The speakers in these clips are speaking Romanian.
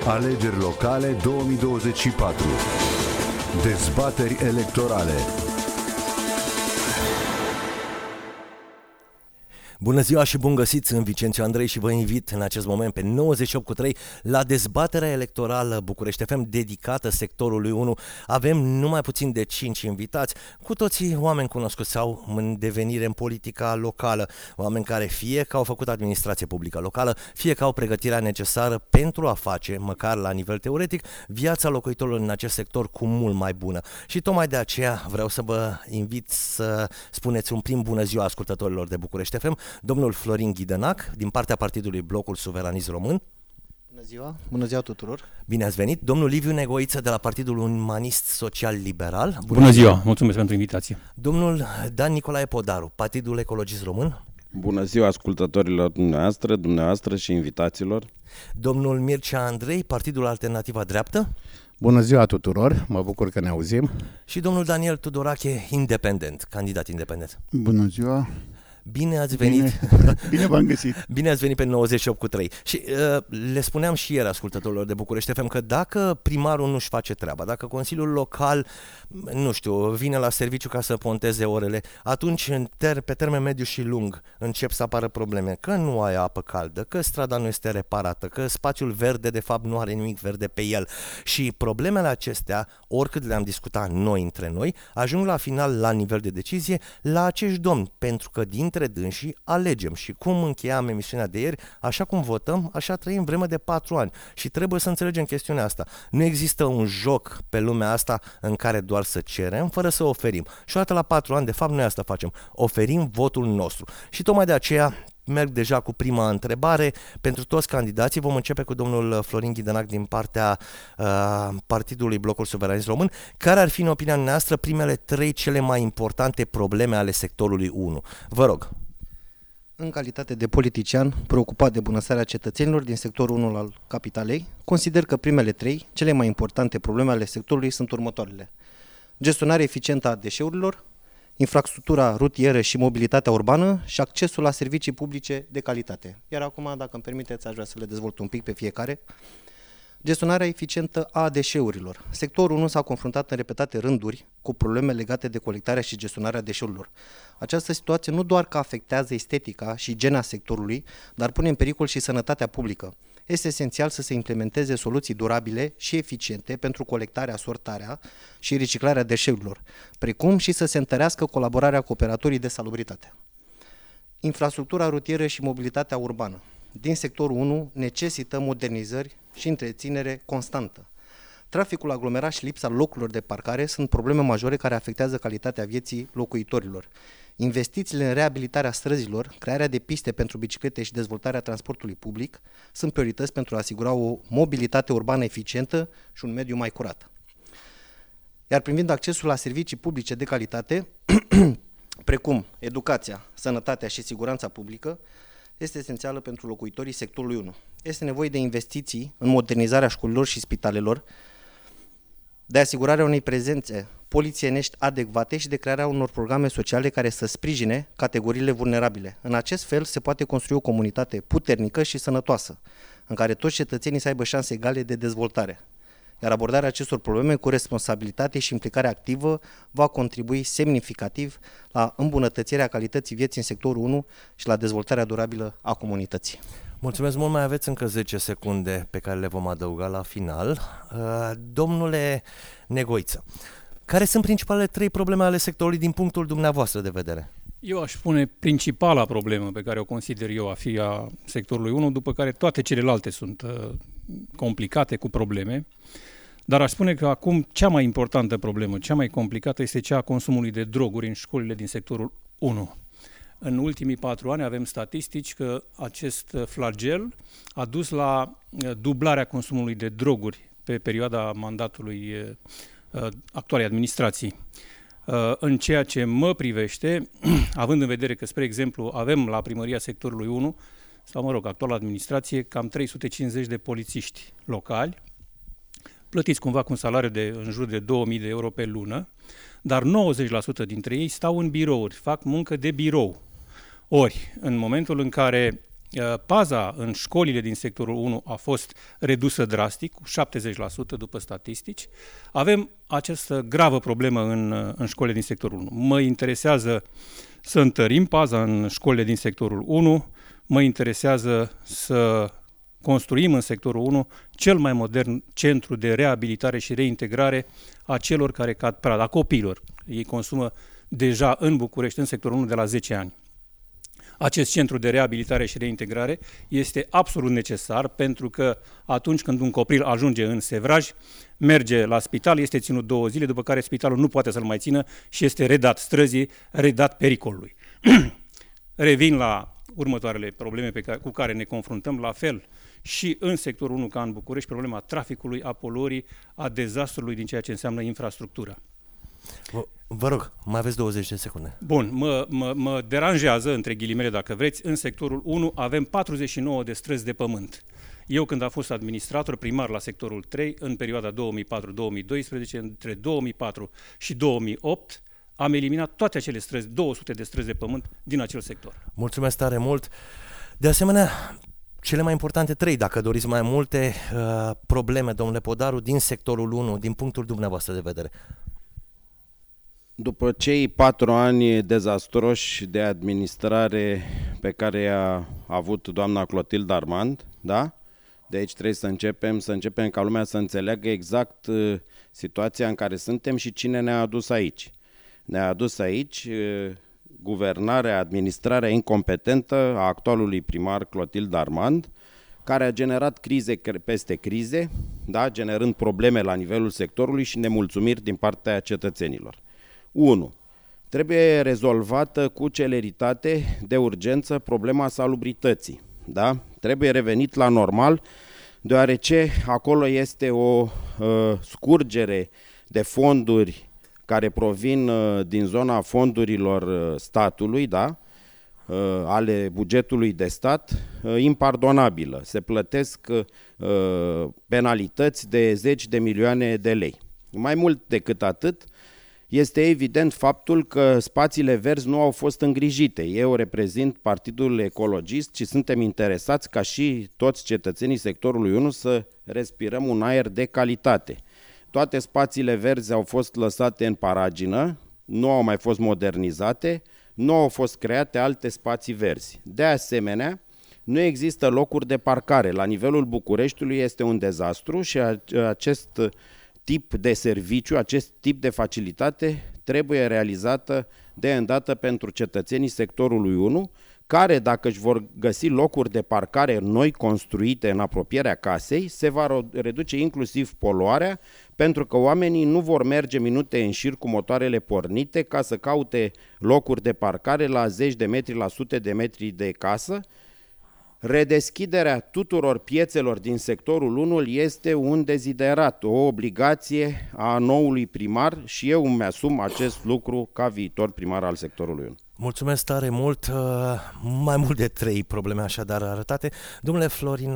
Alegeri locale 2024. Dezbateri electorale. Bună ziua și bun găsit, sunt Vicențiu Andrei și vă invit în acest moment pe 98.3 la dezbaterea electorală București FM dedicată sectorului 1. Avem numai puțin de 5 invitați, cu toții oameni cunoscuți sau în devenire în politica locală, oameni care fie că au făcut administrație publică locală, fie că au pregătirea necesară pentru a face, măcar la nivel teoretic, viața locuitorilor în acest sector cu mult mai bună. Și tocmai de aceea vreau să vă invit să spuneți un prim bună ziua ascultătorilor de București FM. Domnul Florin Ghidănac, din partea partidului Blocul Suveranist Român. Bună ziua tuturor. Bine ați venit. Domnul Liviu Negoiță, de la Partidul Umanist Social Liberal. Bună ziua, mulțumesc pentru invitație. Domnul Dan Nicolae Podaru, Partidul Ecologist Român. Bună ziua ascultătorilor dumneavoastră și invitaților. Domnul Mircea Andrei, Partidul Alternativa Dreaptă. Bună ziua tuturor, mă bucur că ne auzim. Și domnul Daniel Tudorache, independent, candidat independent. Bună ziua. Bine ați venit. Bine v-am găsit. Bine ați venit pe 98.3. Și le spuneam și ieri ascultătorilor de București FM că dacă primarul nu-și face treaba, dacă Consiliul Local, nu știu, vine la serviciu ca să ponteze orele, atunci pe termen mediu și lung încep să apară probleme, că nu ai apă caldă, că strada nu este reparată, că spațiul verde de fapt nu are nimic verde pe el. Și problemele acestea, oricât le-am discutat noi între noi, ajung la final la nivel de decizie la acești domni, pentru că dintre dânsii alegem și cum încheiam emisiunea de ieri, așa cum votăm, așa trăim vreme de 4 ani și trebuie să înțelegem chestiunea asta. Nu există un joc pe lumea asta în care doar să cerem fără să oferim. Și odată la 4 ani, de fapt, noi asta facem. Oferim votul nostru. Și tocmai de aceea merg deja cu prima întrebare pentru toți candidații. Vom începe cu domnul Florin Ghidănac din partea Partidului Blocul Suveranist Român. Care ar fi, în opinia noastră, primele 3 cele mai importante probleme ale sectorului 1? Vă rog. În calitate de politician preocupat de bunăstarea cetățenilor din sectorul 1 al capitalei, consider că primele 3 cele mai importante probleme ale sectorului sunt următoarele: gestionarea eficientă a deșeurilor, infrastructura rutieră și mobilitatea urbană și accesul la servicii publice de calitate. Iar acum, dacă îmi permiteți, aș vrea să le dezvolt un pic pe fiecare. Gestionarea eficientă a deșeurilor. Sectorul 1 s-a confruntat în repetate rânduri cu probleme legate de colectarea și gestionarea deșeurilor. Această situație nu doar că afectează estetica și igiena sectorului, dar pune în pericol și sănătatea publică. Este esențial să se implementeze soluții durabile și eficiente pentru colectarea, sortarea și reciclarea deșeurilor, precum și să se întărească colaborarea cu operatorii de salubritate. Infrastructura rutieră și mobilitatea urbană din sectorul 1 necesită modernizări și întreținere constantă. Traficul aglomerat și lipsa locurilor de parcare sunt probleme majore care afectează calitatea vieții locuitorilor. Investițiile în reabilitarea străzilor, crearea de piste pentru biciclete și dezvoltarea transportului public sunt priorități pentru a asigura o mobilitate urbană eficientă și un mediu mai curat. Iar privind accesul la servicii publice de calitate, precum educația, sănătatea și siguranța publică, este esențială pentru locuitorii sectorului 1. Este nevoie de investiții în modernizarea școlilor și spitalelor, de asigurarea unei prezențe polițienești adecvate și de crearea unor programe sociale care să sprijine categoriile vulnerabile. În acest fel se poate construi o comunitate puternică și sănătoasă, în care toți cetățenii să aibă șanse egale de dezvoltare. Iar abordarea acestor probleme cu responsabilitate și implicare activă va contribui semnificativ la îmbunătățirea calității vieții în sectorul 1 și la dezvoltarea durabilă a comunității. Mulțumesc mult, mai aveți încă 10 secunde pe care le vom adăuga la final. Domnule Negoiță, care sunt principalele 3 probleme ale sectorului din punctul dumneavoastră de vedere? Eu aș spune principala problemă pe care o consider eu a fi a sectorului 1, după care toate celelalte sunt complicate cu probleme, dar aș spune că acum cea mai importantă problemă, cea mai complicată este cea a consumului de droguri în școlile din sectorul 1. În ultimii 4 ani avem statistici că acest flagel a dus la dublarea consumului de droguri pe perioada mandatului actualei administrații. În ceea ce mă privește, având în vedere că, spre exemplu, avem la primăria sectorului 1, sau mă rog, actuala administrație, cam 350 de polițiști locali, plătiți cumva cu un salariu de în jur de 2000 de euro pe lună, dar 90% dintre ei stau în birouri, fac muncă de birou. Ori, în momentul în care Paza în școlile din sectorul 1 a fost redusă drastic, cu 70% după statistici. Avem această gravă problemă în școlile din sectorul 1. Mă interesează să întărim paza în școlile din sectorul 1, mă interesează să construim în sectorul 1 cel mai modern centru de reabilitare și reintegrare a celor care cad prada, a copiilor. Ei consumă deja în București, în sectorul 1, de la 10 ani. Acest centru de reabilitare și reintegrare este absolut necesar pentru că atunci când un copil ajunge în sevraj, merge la spital, este ținut 2 zile, după care spitalul nu poate să-l mai țină și este redat străzii, redat pericolului. Revin la următoarele probleme cu care ne confruntăm, la fel și în sectorul 1 ca în București, problema traficului, a poluării, a dezastrului din ceea ce înseamnă infrastructura. Vă rog, mai aveți 20 de secunde. Bun, mă deranjează, între ghilimele dacă vreți, în sectorul 1 avem 49 de străzi de pământ. Eu când am fost administrator primar la sectorul 3, în perioada 2004-2012, între 2004 și 2008, am eliminat toate acele străzi, 200 de străzi de pământ din acel sector. Mulțumesc tare mult. De asemenea, cele mai importante 3, dacă doriți mai multe, probleme, domnule Podaru, din sectorul 1, din punctul dumneavoastră de vedere. După cei 4 ani dezastroși de administrare pe care i-a avut doamna Clotilde Armand, da? De aici trebuie să începem ca lumea să înțeleagă exact situația în care suntem și cine ne-a adus aici. Ne-a adus aici guvernarea, administrarea incompetentă a actualului primar Clotilde Armand, care a generat crize peste crize, da? Generând probleme la nivelul sectorului și nemulțumiri din partea cetățenilor. 1. Trebuie rezolvată cu celeritate, de urgență, problema salubrității. Da? Trebuie revenit la normal, deoarece acolo este o scurgere de fonduri care provin din zona fondurilor statului, da? Ale bugetului de stat, impardonabilă. Se plătesc penalități de 10 de milioane de lei. Mai mult decât atât, este evident faptul că spațiile verzi nu au fost îngrijite. Eu reprezint Partidul Ecologist și suntem interesați ca și toți cetățenii sectorului 1 să respirăm un aer de calitate. Toate spațiile verzi au fost lăsate în paragină, nu au mai fost modernizate, nu au fost create alte spații verzi. De asemenea, nu există locuri de parcare. La nivelul Bucureștiului este un dezastru și acest tip de serviciu, acest tip de facilitate trebuie realizată de îndată pentru cetățenii sectorului 1, care, dacă își vor găsi locuri de parcare noi construite în apropierea casei, se va reduce inclusiv poluarea, pentru că oamenii nu vor merge minute în șir cu motoarele pornite ca să caute locuri de parcare la 10 de metri, la sute de metri de casă. Redeschiderea tuturor piețelor din sectorul 1 este un deziderat, o obligație a noului primar și eu îmi asum acest lucru ca viitor primar al sectorului 1. Mulțumesc tare mult, mai mult de 3 probleme așadar arătate. Domnule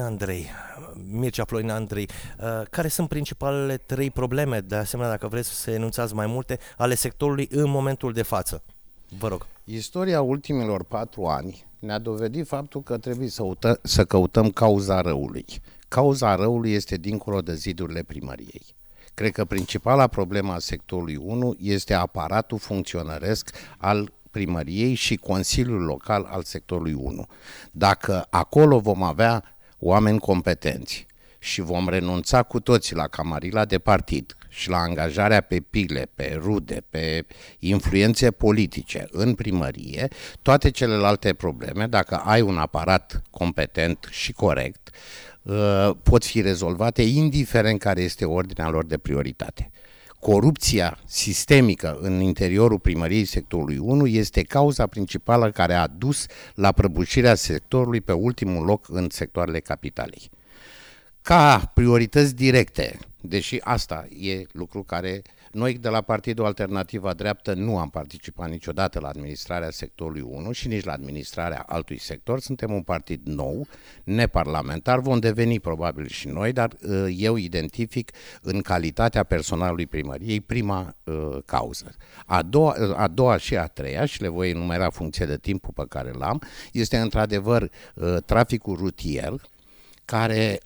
Mircea Florin Andrei, care sunt principalele 3 probleme, de asemenea dacă vreți să enunțați mai multe, ale sectorului în momentul de față? Vă rog. Istoria ultimilor 4 ani ne-a dovedit faptul că trebuie să căutăm cauza răului. Cauza răului este dincolo de zidurile primăriei. Cred că principala problemă a sectorului 1 este aparatul funcționăresc al primăriei și Consiliul Local al sectorului 1. Dacă acolo vom avea oameni competenți și vom renunța cu toții la camarila de partid și la angajarea pe pile, pe rude, pe influențe politice în primărie, toate celelalte probleme, dacă ai un aparat competent și corect, pot fi rezolvate indiferent care este ordinea lor de prioritate. Corupția sistemică în interiorul primăriei sectorului 1 este cauza principală care a dus la prăbușirea sectorului pe ultimul loc în sectoarele capitalei. Ca priorități directe, deși asta e lucru care Noi de la Partidul Alternativa Dreaptă nu am participat niciodată la administrarea sectorului 1 și nici la administrarea altui sector. Suntem un partid nou, neparlamentar, vom deveni probabil și noi, dar eu identific în calitatea personalului primăriei prima cauză. A doua și a treia, și le voi enumera funcție de timpul pe care l-am, este într-adevăr traficul rutier, care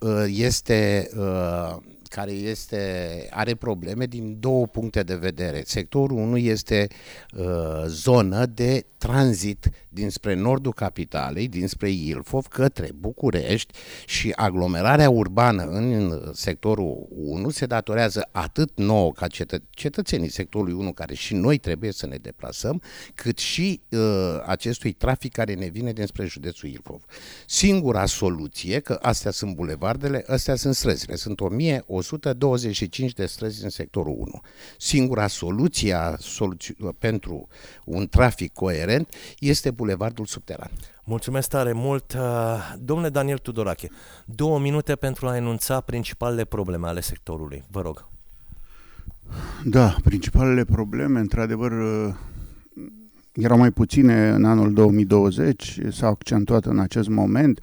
are probleme din două puncte de vedere. Sectorul 1 este zonă de tranzit dinspre nordul capitalei, dinspre Ilfov, către București, și aglomerarea urbană în sectorul 1 se datorează atât nouă ca cetățenii sectorului 1, care și noi trebuie să ne deplasăm, cât și acestui trafic care ne vine dinspre județul Ilfov. Singura soluție, că astea sunt bulevardele, astea sunt străzile, sunt 1125 de străzi în sectorul 1. Singura soluție pentru un trafic coerent este bulevardul subteran. Mulțumesc tare mult. Domnule Daniel Tudorache, 2 minute pentru a enunța principalele probleme ale sectorului. Vă rog. Da, principalele probleme, într-adevăr, erau mai puține în anul 2020, s-au accentuat în acest moment.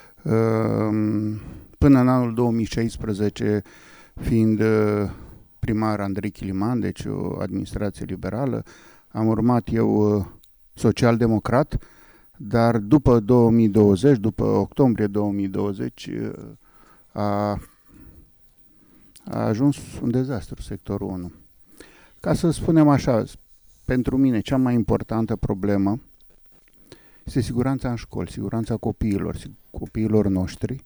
Până în anul 2016, fiind primar Andrei Chiliman, deci o administrație liberală, am urmat eu social-democrat, dar după 2020, după octombrie 2020, a ajuns un dezastru sectorul 1. Ca să spunem așa, pentru mine cea mai importantă problemă este siguranța în școli, siguranța copiilor noștri.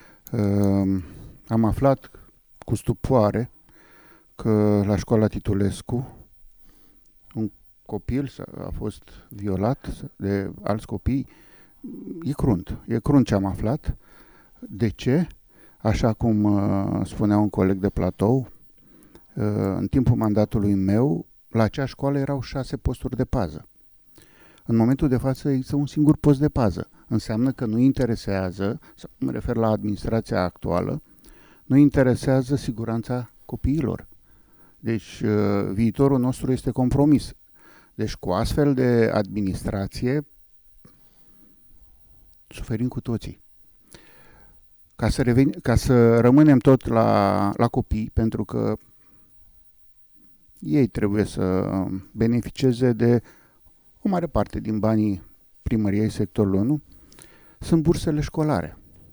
Am aflat cu stupoare că la școala Titulescu un copil a fost violat de alți copii. E crunt ce am aflat. De ce? Așa cum spunea un coleg de platou, în timpul mandatului meu, la acea școală erau 6 posturi de pază. În momentul de față există un singur post de pază. Înseamnă că nu interesează, mă refer la administrația actuală, nu interesează siguranța copiilor. Deci viitorul nostru este compromis. Deci cu astfel de administrație suferim cu toții. Ca să rămânem tot la copii, pentru că ei trebuie să beneficieze de o mare parte din banii primăriei sectorului 1, sunt bursele școlare.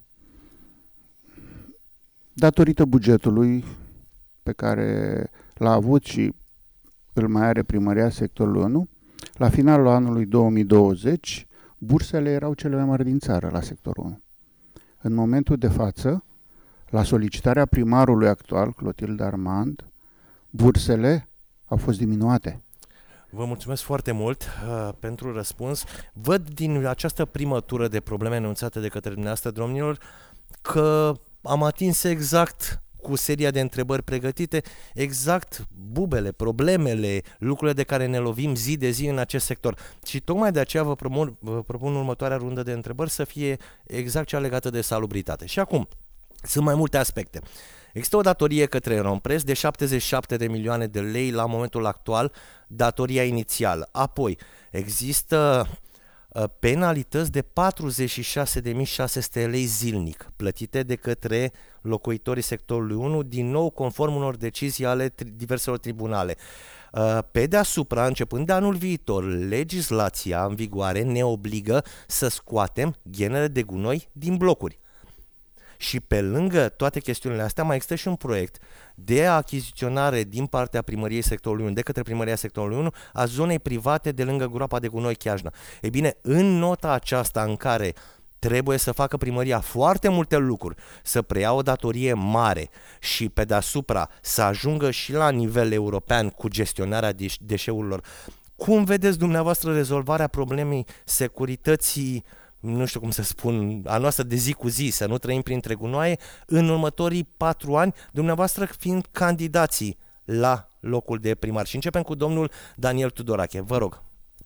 Datorită bugetului pe care l-a avut și îl mai are primăria sectorului 1, la finalul anului 2020, bursele erau cele mai mari din țară la sectorul 1. În momentul de față, la solicitarea primarului actual, Clotilde Armand, bursele au fost diminuate. Vă mulțumesc foarte mult pentru răspuns. Văd din această primă tură de probleme enunțate de către dumneavoastră, domnilor, că am atins exact, cu seria de întrebări pregătite, exact bubele, problemele, lucrurile de care ne lovim zi de zi în acest sector. Și tocmai de aceea vă propun următoarea rundă de întrebări să fie exact cea legată de salubritate. Și acum, sunt mai multe aspecte. Există o datorie către Rompreș de 77 de milioane de lei la momentul actual, datoria inițială. Apoi, există penalități de 46.600 lei zilnic, plătite de către locuitorii sectorului 1, din nou conform unor decizii ale diverselor tribunale. Pe deasupra, începând de anul viitor, legislația în vigoare ne obligă să scoatem ghenele de gunoi din blocuri. Și pe lângă toate chestiunile astea mai există și un proiect de achiziționare din partea primăriei sectorului 1, de către primăria sectorului 1, a zonei private de lângă groapa de gunoi Chiajna. Ei bine, în nota aceasta în care trebuie să facă primăria foarte multe lucruri, să preia o datorie mare și pe deasupra să ajungă și la nivel european cu gestionarea deșeurilor, cum vedeți dumneavoastră rezolvarea problemei securității, nu știu cum să spun, a noastră de zi cu zi, să nu trăim printre gunoaie, în următorii 4 ani, dumneavoastră fiind candidații la locul de primar? Și începem cu domnul Daniel Tudorache. Vă rog.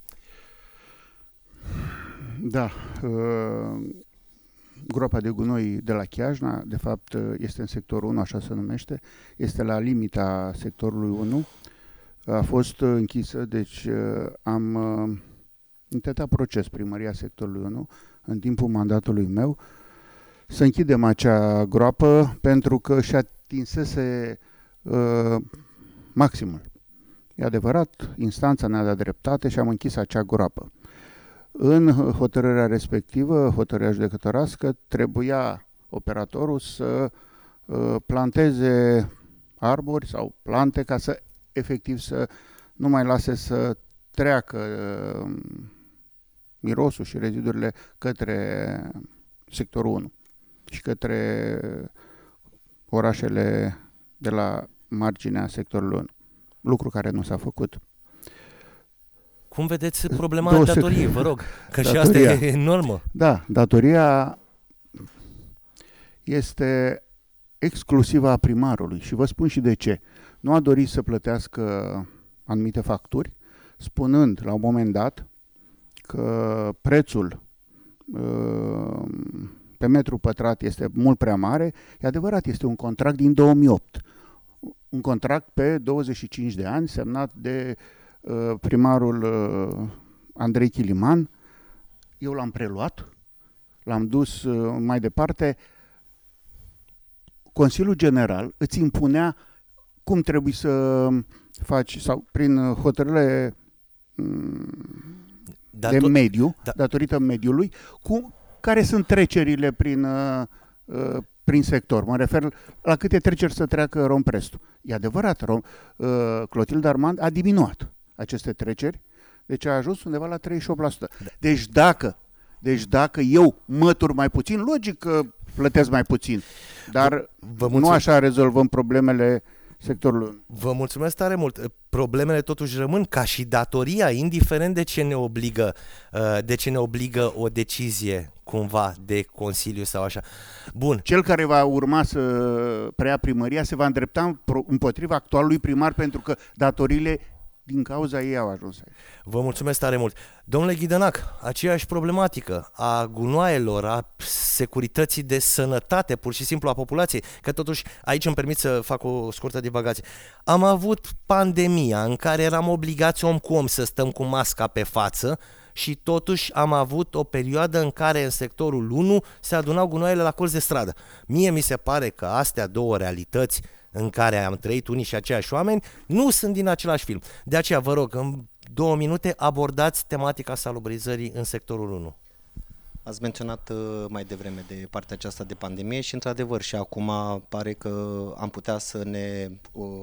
Da, groapa de gunoi de la Chiajna, de fapt este în sectorul 1, așa se numește, este la limita sectorului 1. a fost închisă, deci am intentat proces primăria sectorului 1 în timpul mandatului meu să închidem acea groapă pentru că și atinsese maximul. E adevărat, instanța ne-a dat dreptate și am închis acea groapă. În hotărârea respectivă, hotărârea judecătorească, trebuia operatorul să planteze arbori sau plante ca să efectiv să nu mai lase să treacă mirosul și rezidurile către sectorul 1 și către orașele de la marginea sectorului 1. Lucru care nu s-a făcut. Cum vedeți problema datoriei, vă rog? Că și asta e enormă. Da, datoria este exclusivă a primarului și vă spun și de ce. Nu a dorit să plătească anumite facturi, spunând la un moment dat că prețul pe metru pătrat este mult prea mare. E adevărat, este un contract din 2008. Un contract pe 25 de ani semnat de primarul Andrei Chiliman. Eu l-am preluat, l-am dus mai departe. Consiliul General îți impunea cum trebuie să faci, sau prin hotărârile de mediu, datorită mediului, care sunt trecerile prin sector. Mă refer la câte treceri să treacă Romprestu. E adevărat, Clotilde Armand a diminuat aceste treceri, deci a ajuns undeva la 38%. Deci dacă eu mătur mai puțin, logic că plătesc mai puțin, dar nu așa rezolvăm problemele sectorului. Vă mulțumesc tare mult. Problemele totuși rămân ca și datoria, indiferent de ce ne obligă o decizie cumva de Consiliu sau așa. Bun. Cel care va urma să preia primăria se va îndrepta împotriva actualului primar pentru că datoriile din cauza ei au ajuns aici. Vă mulțumesc tare mult. Domnule Ghidănac, aceeași problematică a gunoaielor, a securității de sănătate, pur și simplu a populației, că totuși aici îmi permit să fac o scurtă divagație. Am avut pandemia în care eram obligați om cu om să stăm cu masca pe față și totuși am avut o perioadă în care în sectorul 1 se adunau gunoaiele la colț de stradă. Mie mi se pare că astea două realități în care am trăit unii și aceiași oameni nu sunt din același film. De aceea vă rog, în 2 minute abordați tematica salubrizării în sectorul 1. Ați menționat mai devreme de partea aceasta de pandemie și într-adevăr și acum pare că am putea să ne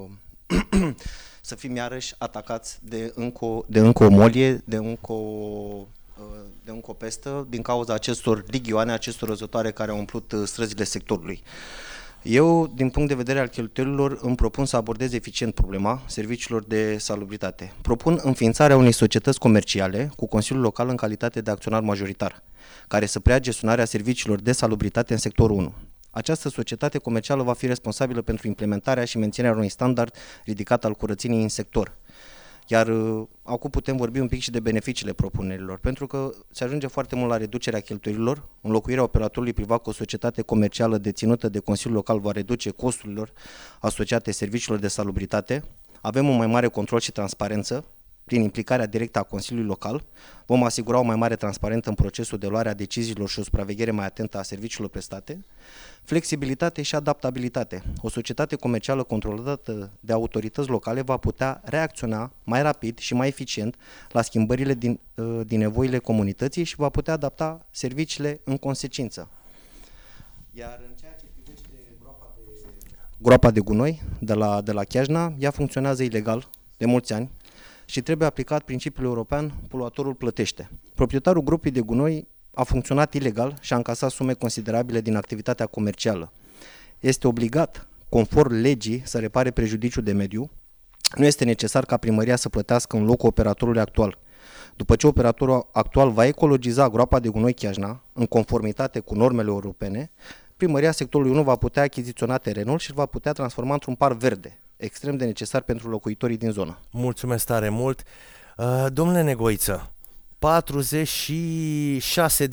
să fim iarăși atacați de încă o molie, de încă o pestă din cauza acestor ligioane, acestor răzătoare care au umplut străzile sectorului. Eu, din punct de vedere al cheltuielilor, îmi propun să abordez eficient problema serviciilor de salubritate. Propun înființarea unei societăți comerciale cu Consiliul Local în calitate de acționar majoritar, care să preia gestionarea serviciilor de salubritate în sectorul 1. Această societate comercială va fi responsabilă pentru implementarea și menținerea unui standard ridicat al curățeniei în sector. Iar acum putem vorbi un pic și de beneficiile propunerilor, pentru că se ajunge foarte mult la reducerea cheltuielilor, înlocuirea operatorului privat cu o societate comercială deținută de Consiliul Local va reduce costurile asociate serviciilor de salubritate, avem un mai mare control și transparență, prin implicarea directă a Consiliului Local, vom asigura o mai mare transparență în procesul de luare a deciziilor și o supraveghere mai atentă a serviciilor prestate, flexibilitate și adaptabilitate. O societate comercială controlată de autorități locale va putea reacționa mai rapid și mai eficient la schimbările din nevoile comunității și va putea adapta serviciile în consecință. Iar în ceea ce privește groapa de gunoi de la Chiajna, ea funcționează ilegal de mulți ani și trebuie aplicat principiul european, poluatorul plătește. Proprietarul gropii de gunoi a funcționat ilegal și a încasat sume considerabile din activitatea comercială. Este obligat, conform legii, să repare prejudiciul de mediu. Nu este necesar ca primăria să plătească în locul operatorului actual. După ce operatorul actual va ecologiza groapa de gunoi Chiajna, în conformitate cu normele europene, primăria sectorului 1 va putea achiziționa terenul și îl va putea transforma într-un parc verde, extrem de necesar pentru locuitorii din zonă. Mulțumesc tare mult. Domnule Negoiță,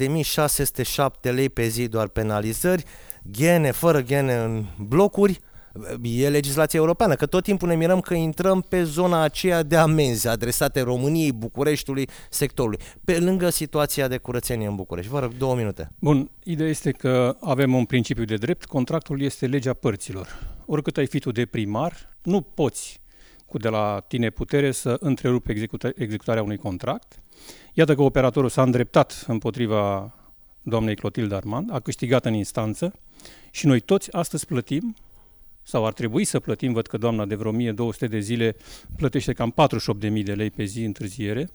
46.607 lei pe zi doar penalizări, ghene, fără ghene în blocuri, E legislația europeană, că tot timpul ne mirăm că intrăm pe zona aceea de amenzi adresate României, Bucureștiului, sectorului, pe lângă situația de curățenie în București. Vă rog, 2 minute. Bun, ideea este că avem un principiu de drept, contractul este legea părților. Oricât ai fi tu de primar, nu poți cu de la tine putere să întrerupi executarea unui contract. Iată că operatorul s-a îndreptat împotriva doamnei Clotilde Armand, a câștigat în instanță și noi toți astăzi plătim, sau ar trebui să plătim, văd că doamna de vreo 1200 de zile plătește cam 48.000 de lei pe zi întârziere.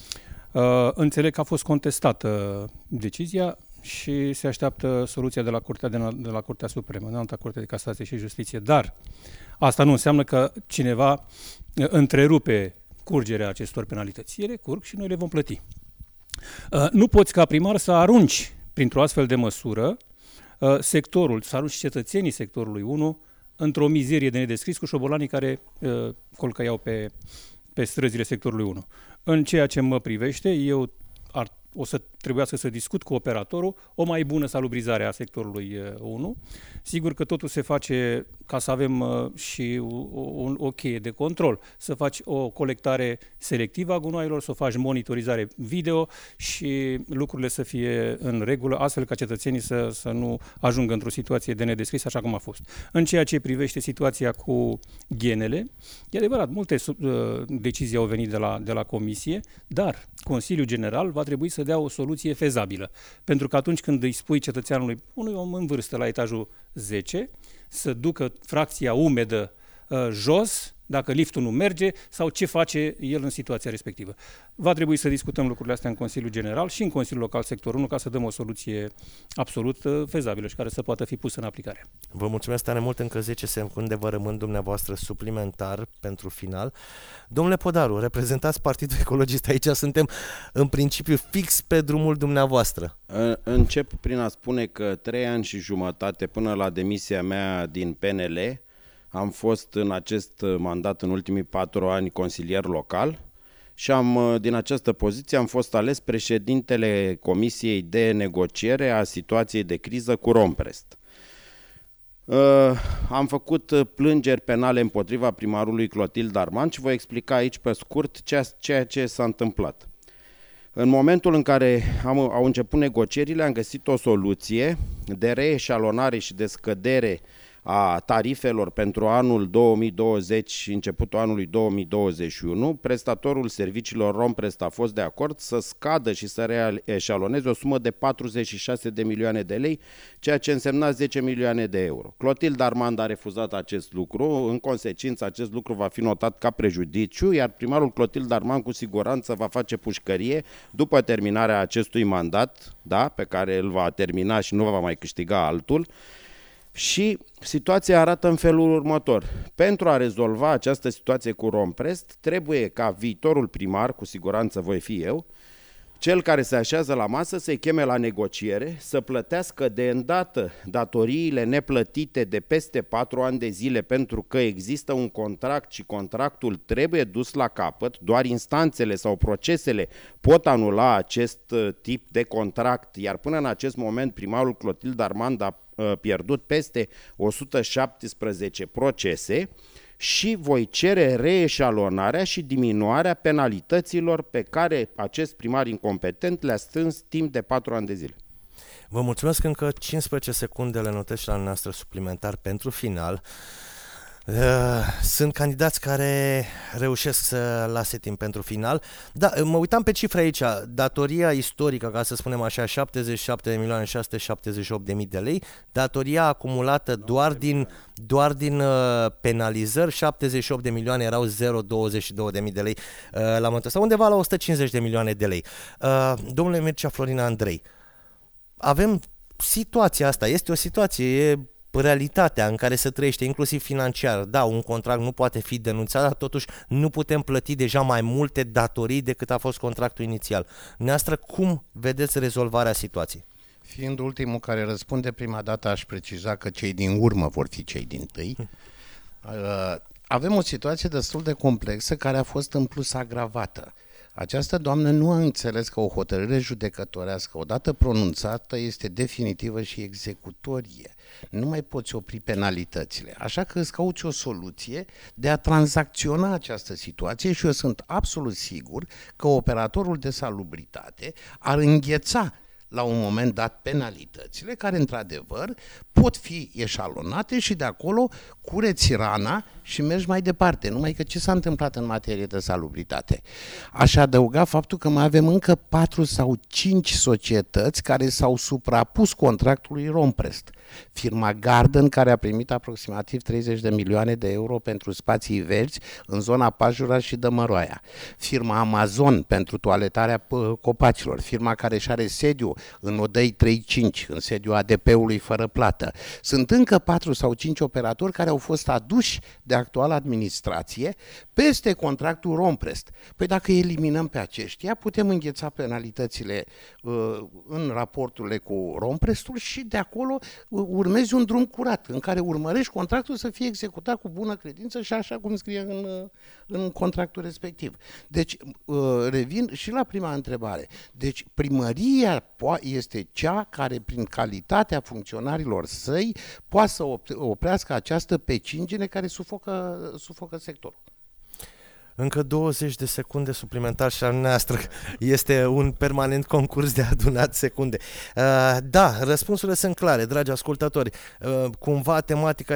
Înțeleg că a fost contestată decizia și se așteaptă soluția de la Curtea Supremă, de Înalta Curte de Casație și Justiție, dar asta nu înseamnă că cineva întrerupe curgerea acestor penalități. Ele curg și noi le vom plăti. Nu poți ca primar să arunci printr-o astfel de măsură sectorul, să arunci cetățenii sectorului 1 într-o mizerie de nedescris cu șobolanii care colcăiau pe străzile sectorului 1. În ceea ce mă privește, eu o să trebuiască să discut cu operatorul o mai bună salubrizare a sectorului 1. Sigur că totul se face ca să avem și o cheie de control, să faci o colectare selectivă a gunoaielor, să faci monitorizare video și lucrurile să fie în regulă, astfel ca cetățenii să nu ajungă într-o situație de nedescris așa cum a fost. În ceea ce privește situația cu ghenele, e adevărat, multe decizii au venit de la Comisie, dar Consiliul General va trebui să dea o soluție fezabilă. Pentru că atunci când îi spui cetățeanului, unui om în vârstă la etajul 10, să ducă fracția umedă jos, dacă liftul nu merge, sau ce face el în situația respectivă. Va trebui să discutăm lucrurile astea în Consiliul General și în Consiliul Local Sectorul 1 ca să dăm o soluție absolut fezabilă și care să poată fi pusă în aplicare. Vă mulțumesc tare mult, încă 10 secunde vă rămân dumneavoastră suplimentar pentru final. Domnule Podaru, reprezentați Partidul Ecologist, aici suntem în principiu fix pe drumul dumneavoastră. Încep prin a spune că 3 ani și jumătate până la demisia mea din PNL, am fost în acest mandat în ultimii 4 ani consilier local și din această poziție am fost ales președintele Comisiei de Negociere a situației de criză cu Romprest. Am făcut plângeri penale împotriva primarului Clotilde Armand și voi explica aici pe scurt ceea ce s-a întâmplat. În momentul în care au început negocierile, am găsit o soluție de reeșalonare și de scădere a tarifelor pentru anul 2020 și începutul anului 2021, prestatorul serviciilor Romprest a fost de acord să scadă și să reeșaloneze o sumă de 46 de milioane de lei, ceea ce însemna 10 milioane de euro. Clotilde Armand a refuzat acest lucru, în consecință acest lucru va fi notat ca prejudiciu, iar primarul Clotilde Armand cu siguranță va face pușcărie după terminarea acestui mandat, da, pe care îl va termina și nu va mai câștiga altul. Și situația arată în felul următor. Pentru a rezolva această situație cu Romprest, trebuie ca viitorul primar, cu siguranță voi fi eu, cel care se așează la masă să-i cheme la negociere, să plătească de îndată datoriile neplătite de peste 4 ani de zile pentru că există un contract și contractul trebuie dus la capăt, doar instanțele sau procesele pot anula acest tip de contract, iar până în acest moment primarul Clotilde Armand a pierdut peste 117 procese și voi cere reeșalonarea și diminuarea penalităților pe care acest primar incompetent le-a strâns timp de 4 ani de zile. Vă mulțumesc, încă 15 secunde le notez la noastră suplimentar pentru final. Sunt candidați care reușesc să lase timp pentru final. Da, mă uitam pe cifre aici. Datoria istorică, ca să spunem așa, 77.678.000 de lei. Datoria acumulată doar din penalizări, 78 de milioane, erau 0,22 de lei la momentul ăsta, undeva la 150 de milioane de lei. Domnule Mircea Florin Andrei, avem situația asta, este o situație, e realitatea în care se trăiește, inclusiv financiar. Da, un contract nu poate fi denunțat, dar totuși nu putem plăti deja mai multe datorii decât a fost contractul inițial. Dumneavoastră, cum vedeți rezolvarea situației? Fiind ultimul care răspunde, prima dată aș preciza că cei din urmă vor fi cei dintâi. Avem o situație destul de complexă care a fost în plus agravată. Această doamnă nu a înțeles că o hotărâre judecătorească, odată pronunțată, este definitivă și executorie. nu mai poți opri penalitățile. Așa că îți cauți o soluție de a tranzacționa această situație și eu sunt absolut sigur că operatorul de salubritate ar îngheța la un moment dat penalitățile care într-adevăr pot fi eșalonate și de acolo cureți rana și mergi mai departe. Numai că ce s-a întâmplat în materie de salubritate? Aș adăuga faptul că mai avem încă 4 sau 5 societăți care s-au suprapus contractului Romprest. Firma Garden, care a primit aproximativ 30 de milioane de euro pentru spații verzi în zona Pajura și Dămăroaia. Firma Amazon pentru toaletarea copacilor. Firma care își are sediu în Odăi 3-5, în sediul ADP-ului fără plată. Sunt încă 4 sau 5 operatori care au fost aduși de actuala administrație peste contractul Romprest. Păi dacă eliminăm pe aceștia, putem îngheța penalitățile în raporturile cu Romprestul și de acolo urmezi un drum curat în care urmărești contractul să fie executat cu bună credință și așa cum scrie în contractul respectiv. Deci revin și la prima întrebare. Deci primăria este cea care prin calitatea funcționarilor săi poate să oprească această pecingine care sufocă sectorul. Încă 20 de secunde suplimentar și al noastră este un permanent concurs de adunat secunde. Da, răspunsurile sunt clare, dragi ascultători. Cumva tematica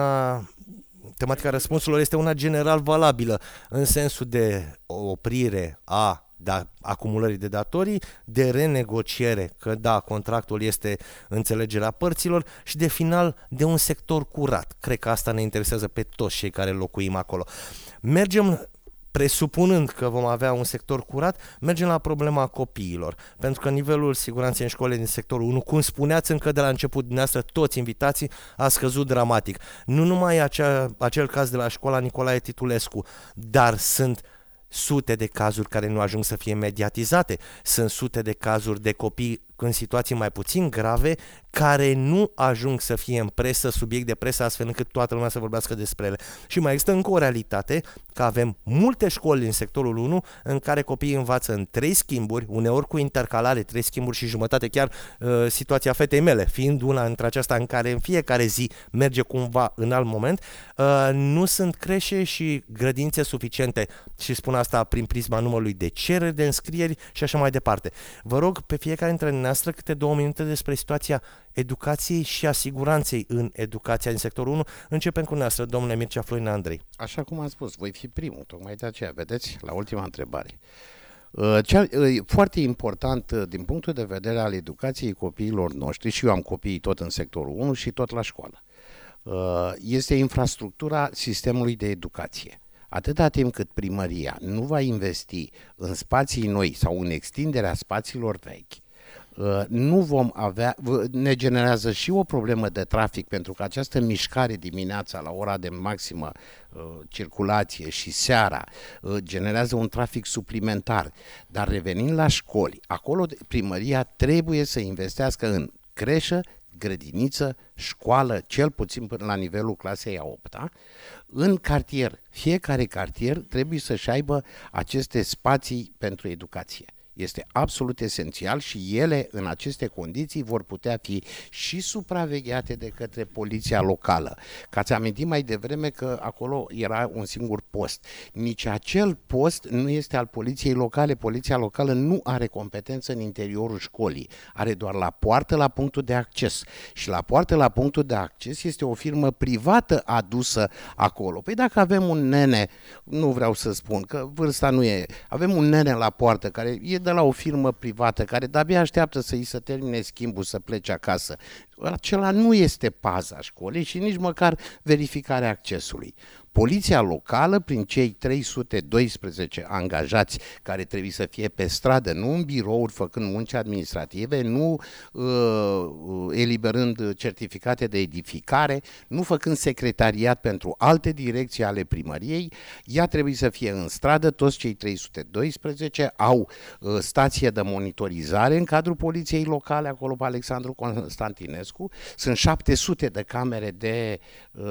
răspunsurilor este una general valabilă în sensul de oprire a acumulării de datorii, de renegociere, că da, contractul este înțelegerea părților și de final de un sector curat. Cred că asta ne interesează pe toți cei care locuim acolo. Mergem, presupunând că vom avea un sector curat, mergem la problema copiilor, pentru că nivelul siguranței în școlile din sectorul 1, cum spuneați încă de la început dumneavoastră, toți invitații, a scăzut dramatic. Nu numai acel caz de la școala Nicolae Titulescu, dar sunt sute de cazuri care nu ajung să fie mediatizate, sunt sute de cazuri de copii în situații mai puțin grave care nu ajung să fie în presă, subiect de presă, astfel încât toată lumea să vorbească despre ele. Și mai există încă o realitate, că avem multe școli din sectorul 1 în care copiii învață în 3 schimburi, uneori cu intercalare, 3 schimburi și jumătate, chiar situația fetei mele, fiind una între aceasta în care în fiecare zi merge cumva în alt moment, nu sunt creșe și grădințe suficiente, și spun asta prin prisma numărului de cereri de înscrieri și așa mai departe. Vă rog pe fiecare dintre noastre câte 2 minute despre situația educației și a siguranței în educația din sectorul 1. Începem cu noastră, domnule Mircea Florin Andrei. Așa cum am spus, voi fi primul, tocmai de aceea, vedeți, la ultima întrebare. Foarte important din punctul de vedere al educației copiilor noștri, și eu am copiii tot în sectorul 1 și tot la școală, este infrastructura sistemului de educație. Atâta timp cât primăria nu va investi în spații noi sau în extinderea spațiilor vechi, nu vom avea, ne generează și o problemă de trafic, pentru că această mișcare dimineața la ora de maximă circulație și seara generează un trafic suplimentar. Dar revenind la școli, acolo primăria trebuie să investească în creșă, grădiniță, școală, cel puțin până la nivelul clasei a 8-a, în cartier. Fiecare cartier trebuie să-și aibă aceste spații pentru educație. Este absolut esențial și ele, în aceste condiții, vor putea fi și supravegheate de către poliția locală. Că ați amintit mai devreme că acolo era un singur post. Nici acel post nu este al poliției locale. Poliția locală nu are competență în interiorul școlii. Are doar la poartă, la punctul de acces. Și la poartă, la punctul de acces, este o firmă privată adusă acolo. Păi dacă avem un nene, nu vreau să spun că vârsta nu e, avem un nene la poartă care e de la o firmă privată, care de-abia așteaptă să îi se termine schimbul, să plece acasă. Acela nu este paza școlii și nici măcar verificarea accesului. Poliția locală, prin cei 312 angajați care trebuie să fie pe stradă, nu în birouri făcând munci administrative, nu eliberând certificate de edificare, nu făcând secretariat pentru alte direcții ale primăriei, ea trebuie să fie în stradă. Toți cei 312 au stație de monitorizare în cadrul poliției locale, acolo pe Alexandru Constantinescu. Sunt 700 de camere de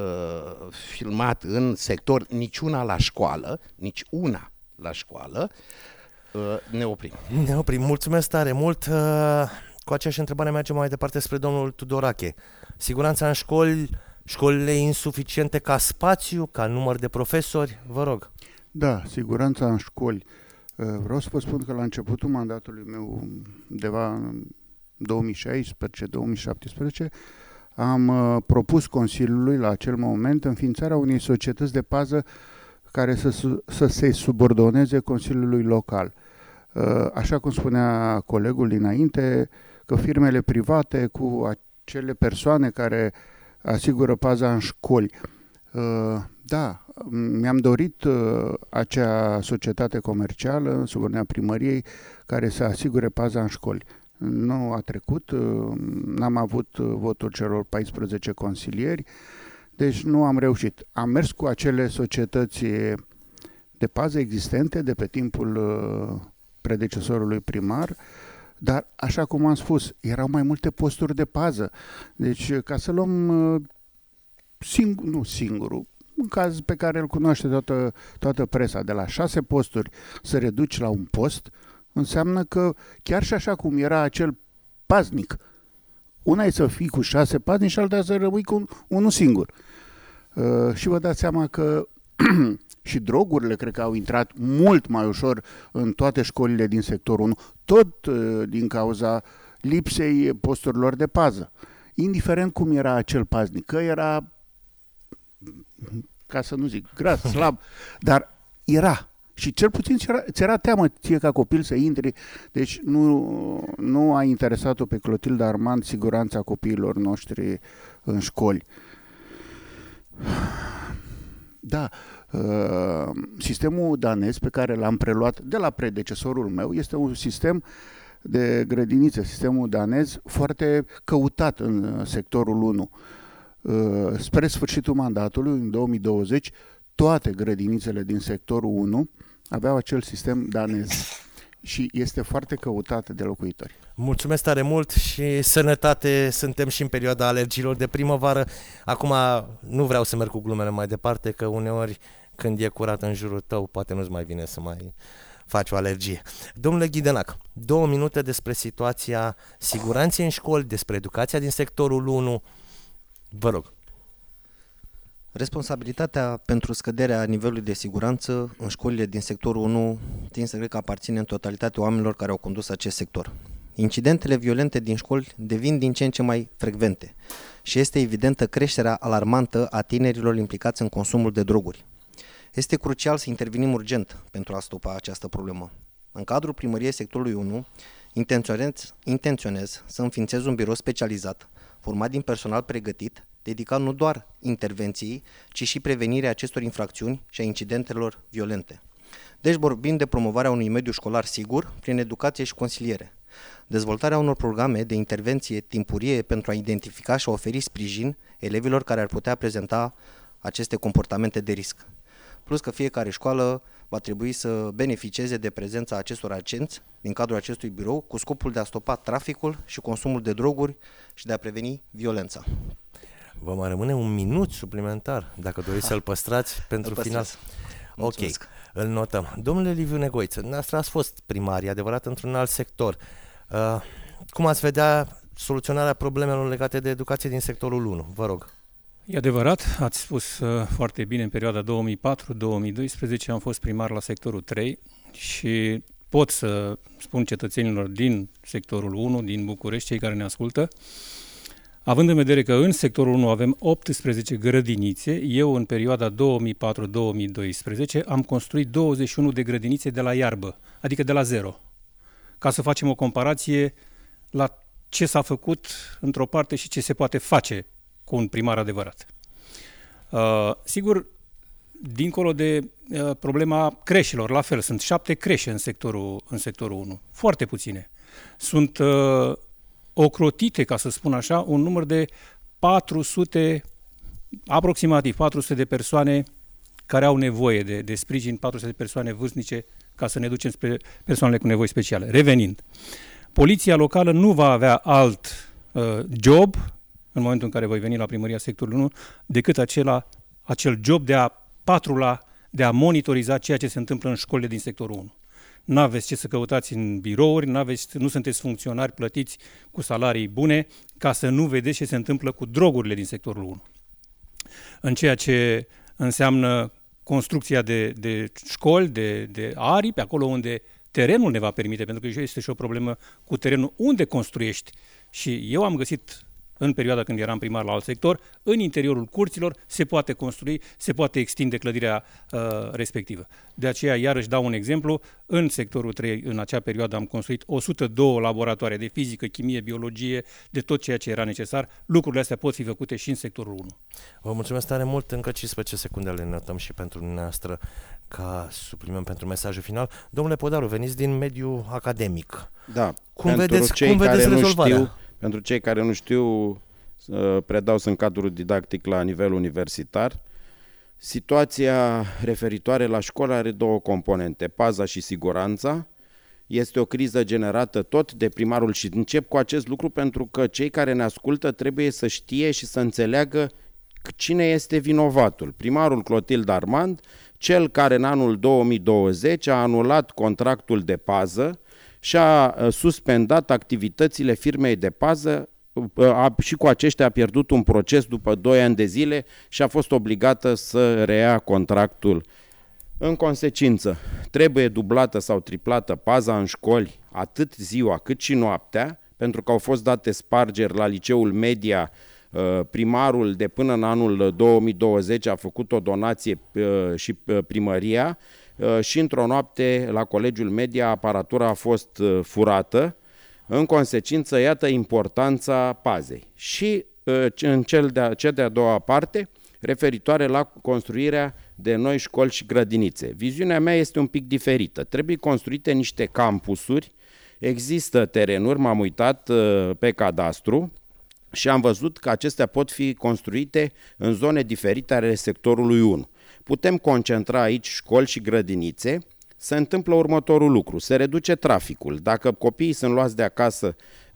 filmat în sector, niciuna la școală, ne oprim. Ne oprim. Mulțumesc tare mult. Cu aceeași întrebare mergem mai departe spre domnul Tudorache. Siguranța în școli, școlile insuficiente ca spațiu, ca număr de profesori, vă rog. Da, siguranța în școli. Vreau să vă spun că la începutul mandatului meu, undeva în 2016-2017, am propus Consiliului la acel moment înființarea unei societăți de pază care să se subordoneze Consiliului Local. Așa cum spunea colegul dinainte, că firmele private cu acele persoane care asigură paza în școli. Da, mi-am dorit acea societate comercială în subordinea primăriei care să asigure paza în școli. Nu a trecut, n-am avut votul celor 14 consilieri, deci nu am reușit. Am mers cu acele societăți de pază existente de pe timpul predecesorului primar, dar, așa cum am spus, erau mai multe posturi de pază. Deci, ca să luăm singurul, un caz pe care îl cunoaște toată presa, de la 6 posturi să reduci la un post, înseamnă că chiar și așa cum era acel paznic, una e să fii cu 6 paznici și alta să rămâi cu unul singur. Și vă dați seama că și drogurile cred că au intrat mult mai ușor în toate școlile din sectorul 1, tot din cauza lipsei posturilor de pază. Indiferent cum era acel paznic, că era, ca să nu zic, gras, slab, dar era. Și cel puțin ți-era teamă ție ca copil să intri, deci nu a interesat-o pe Clotilde Armand siguranța copiilor noștri în școli. Da, sistemul danez pe care l-am preluat de la predecesorul meu este un sistem de grădinițe, sistemul danez foarte căutat în sectorul 1. Spre sfârșitul mandatului, în 2020, toate grădinițele din sectorul 1 aveau acel sistem danez și este foarte căutat de locuitori. Mulțumesc tare mult și sănătate, suntem și în perioada alergiilor de primăvară. Acum nu vreau să merg cu glumele mai departe, că uneori când e curat în jurul tău, poate nu-ți mai vine să mai faci o alergie. Domnule Ghidenac, 2 minute despre situația siguranței în școli, despre educația din sectorul 1. Vă rog. Responsabilitatea pentru scăderea nivelului de siguranță în școlile din sectorul 1 țin să cred că aparține în totalitate oamenilor care au condus acest sector. Incidentele violente din școli devin din ce în ce mai frecvente și este evidentă creșterea alarmantă a tinerilor implicați în consumul de droguri. Este crucial să intervenim urgent pentru a stopa această problemă. În cadrul primăriei sectorului 1, intenționez să înființez un birou specializat, format din personal pregătit, dedicat nu doar intervenției, ci și prevenirea acestor infracțiuni și a incidentelor violente. Deci vorbim de promovarea unui mediu școlar sigur prin educație și consiliere, dezvoltarea unor programe de intervenție timpurie pentru a identifica și a oferi sprijin elevilor care ar putea prezenta aceste comportamente de risc. Plus că fiecare școală va trebui să beneficieze de prezența acestor agenți din cadrul acestui birou cu scopul de a stopa traficul și consumul de droguri și de a preveni violența. Vă mai rămâne un minut suplimentar, dacă doriți să-l păstrați pentru final. Mulțumesc. Ok, îl notăm. Domnule Liviu Negoiță, dumneavoastră ați fost primar, e adevărat, într-un alt sector. Cum ați vedea soluționarea problemelor legate de educație din sectorul 1? Vă rog. E adevărat, ați spus foarte bine, în perioada 2004-2012 am fost primar la sectorul 3 și pot să spun cetățenilor din sectorul 1, din București, cei care ne ascultă, având în vedere că în sectorul 1 avem 18 grădinițe, eu în perioada 2004-2012 am construit 21 de grădinițe de la iarbă, adică de la zero. Ca să facem o comparație la ce s-a făcut într-o parte și ce se poate face cu un primar adevărat. Sigur, dincolo de problema creșelor, la fel, sunt 7 creșe în sectorul 1, foarte puține. Sunt ocrotite, ca să spun așa, un număr de 400, aproximativ 400 de persoane care au nevoie de sprijin, 400 de persoane vârstnice, ca să ne ducem spre persoanele cu nevoi speciale. Revenind, poliția locală nu va avea alt job în momentul în care voi veni la primăria sectorului 1 decât acel job de a patrula, de a monitoriza ceea ce se întâmplă în școlile din sectorul 1. n-aveți ce să căutați în birouri, nu sunteți funcționari plătiți cu salarii bune, ca să nu vedeți ce se întâmplă cu drogurile din sectorul 1. În ceea ce înseamnă construcția de școli, de aripi, acolo unde terenul ne va permite, pentru că este și o problemă cu terenul unde construiești. Și eu am găsit, în perioada când eram primar la alt sector, în interiorul curților se poate construi, se poate extinde clădirea respectivă. De aceea, iarăși dau un exemplu, în sectorul 3, în acea perioadă, am construit 102 laboratoare de fizică, chimie, biologie, de tot ceea ce era necesar. Lucrurile astea pot fi făcute și în sectorul 1. Vă mulțumesc tare mult, încă 15 secunde le notăm și pentru dumneavoastră ca supliment pentru mesajul final. Domnule Podaru, veniți din mediul academic. Da. Cum vedeți rezolvarea? Pentru cei care nu știu, predau în cadrul didactic la nivel universitar. Situația referitoare la școală are două componente, paza și siguranța. Este o criză generată tot de primarul și încep cu acest lucru pentru că cei care ne ascultă trebuie să știe și să înțeleagă cine este vinovatul. Primarul Clotilde Armand, cel care în anul 2020 a anulat contractul de pază și a suspendat activitățile firmei de pază și cu aceștia a pierdut un proces după 2 ani de zile și a fost obligată să reia contractul. În consecință, trebuie dublată sau triplată paza în școli atât ziua cât și noaptea, pentru că au fost date spargeri la liceul Media. Primarul de până în anul 2020 a făcut o donație și primăria și într-o noapte la Colegiul Media aparatura a fost furată. În consecință, iată importanța pazei. Și în cea de-a doua parte, referitoare la construirea de noi școli și grădinițe. Viziunea mea este un pic diferită. Trebuie construite niște campusuri, există terenuri, m-am uitat pe cadastru și am văzut că acestea pot fi construite în zone diferite ale sectorului 1. Putem concentra aici școli și grădinițe. Se întâmplă următorul lucru, se reduce traficul. Dacă copiii sunt luați de acasă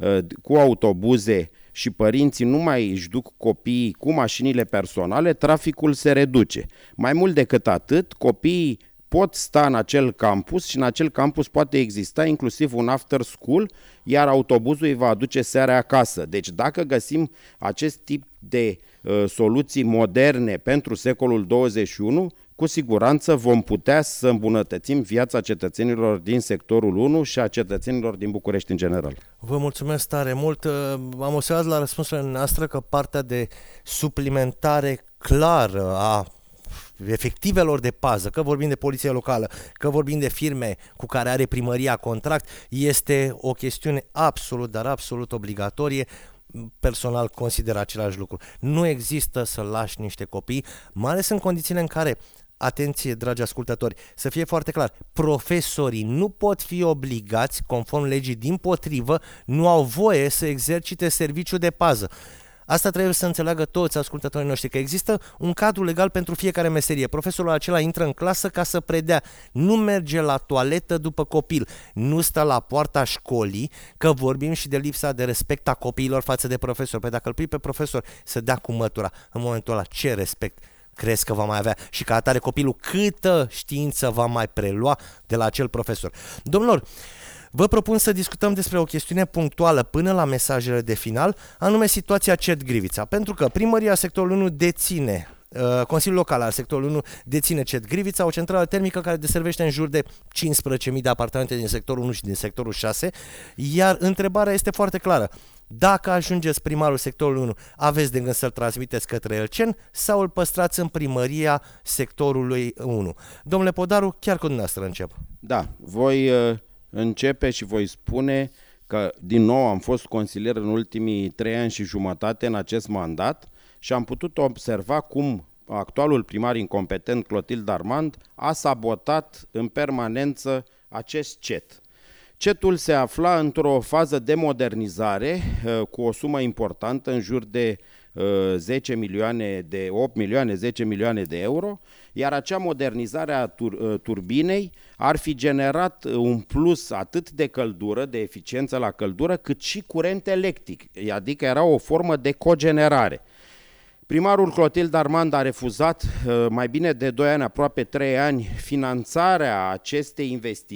cu autobuze și părinții nu mai își duc copiii cu mașinile personale, traficul se reduce. Mai mult decât atât, copiii pot sta în acel campus și în acel campus poate exista inclusiv un after school, iar autobuzul îi va aduce seara acasă. Deci dacă găsim acest tip de soluții moderne pentru secolul 21, cu siguranță vom putea să îmbunătățim viața cetățenilor din sectorul 1 și a cetățenilor din București în general. Vă mulțumesc tare mult. Am observat la răspunsurile noastre că partea de suplimentare clară a efectivelor de pază, că vorbim de poliție locală, că vorbim de firme cu care are primăria contract, este o chestiune absolut, dar absolut obligatorie. Personal consider același lucru. Nu există să lași niște copii, mai ales în condițiile în care, atenție dragi ascultători, să fie foarte clar, profesorii nu pot fi obligați, conform legii, dimpotrivă, nu au voie să exercite serviciu de pază. Asta trebuie să înțeleagă toți ascultătorii noștri, că există un cadru legal pentru fiecare meserie. Profesorul acela intră în clasă ca să predea, nu merge la toaletă după copil, nu stă la poarta școlii, că vorbim și de lipsa de respect a copiilor față de profesor. Păi dacă îl pui pe profesor să dea cu mătura, în momentul ăla ce respect crezi că va mai avea și ca atare copilul câtă știință va mai prelua de la acel profesor? Domnilor, vă propun să discutăm despre o chestiune punctuală până la mesajele de final, anume situația CET Grivița, pentru că primăria sectorului 1 deține, Consiliul Local al sectorului 1 deține CET Grivița, o centrală termică care deservește în jur de 15.000 de apartamente din sectorul 1 și din sectorul 6, iar întrebarea este foarte clară. Dacă ajungeți primarul sectorului 1, aveți de gând să-l transmiteți către Elcen sau îl păstrați în primăria sectorului 1? Domnule Podaru, chiar cu dumneavoastră încep. Da, voi începe și voi spune că din nou am fost consilier în ultimii 3 ani și jumătate în acest mandat și am putut observa cum actualul primar incompetent Clotilde Armand a sabotat în permanență acest CET. CET-ul se afla într-o fază de modernizare cu o sumă importantă în jur de 10 milioane de 8 milioane, 10 milioane de euro, iar acea modernizare a turbinei ar fi generat un plus atât de căldură, de eficiență la căldură, cât și curent electric, adică era o formă de cogenerare. Primarul Clotilde Armand a refuzat mai bine de 2 ani, aproape 3 ani, finanțarea acestei investiții,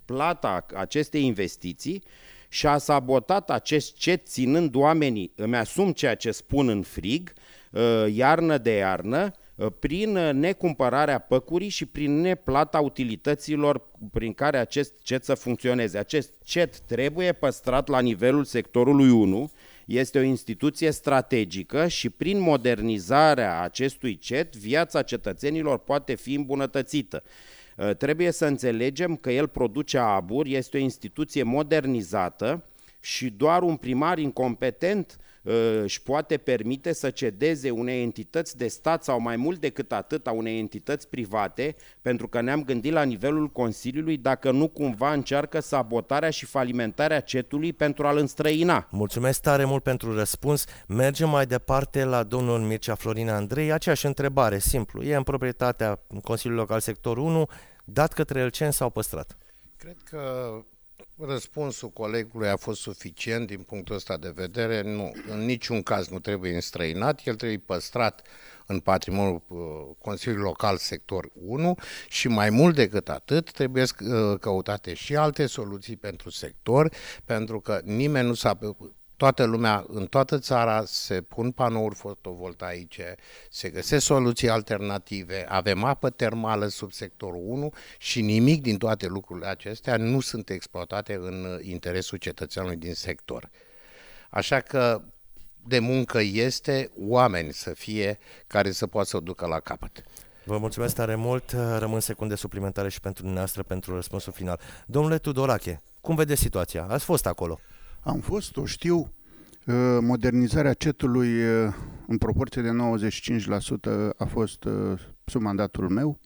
plata acestei investiții și a sabotat acest CET ținând oamenii, îmi asum ceea ce spun în frig, iarnă de iarnă, prin necumpărarea păcurii și prin neplata utilităților prin care acest CET să funcționeze. Acest CET trebuie păstrat la nivelul sectorului 1, este o instituție strategică și prin modernizarea acestui CET, viața cetățenilor poate fi îmbunătățită. Trebuie să înțelegem că el produce abur, este o instituție modernizată și doar un primar incompetent își poate permite să cedeze unei entități de stat sau mai mult decât atât a unei entități private, pentru că ne-am gândit la nivelul Consiliului dacă nu cumva încearcă sabotarea și falimentarea CET-ului pentru a-l înstrăina. Mulțumesc tare mult pentru răspuns. Mergem mai departe la domnul Mircea Florin Andrei. Aceeași întrebare, simplu. E în proprietatea Consiliului Local Sector 1, dat către Elcen sau păstrat? Cred că răspunsul colegului a fost suficient din punctul ăsta de vedere. Nu, în niciun caz nu trebuie înstrăinat, el trebuie păstrat în patrimoniul Consiliului Local Sector 1 și mai mult decât atât trebuie căutate și alte soluții pentru sector, pentru că nimeni nu s-a... Toată lumea, în toată țara, se pun panouri fotovoltaice, se găsesc soluții alternative, avem apă termală sub sectorul 1 și nimic din toate lucrurile acestea nu sunt exploatate în interesul cetățeanului din sector. Așa că de muncă este oameni să fie care să poată să o ducă la capăt. Vă mulțumesc tare mult, rămân secunde suplimentare și pentru dumneavoastră pentru răspunsul final. Domnule Tudorache, cum vedeți situația? Ați fost acolo. Am fost, o știu, modernizarea CET-ului în proporție de 95% a fost sub mandatul meu.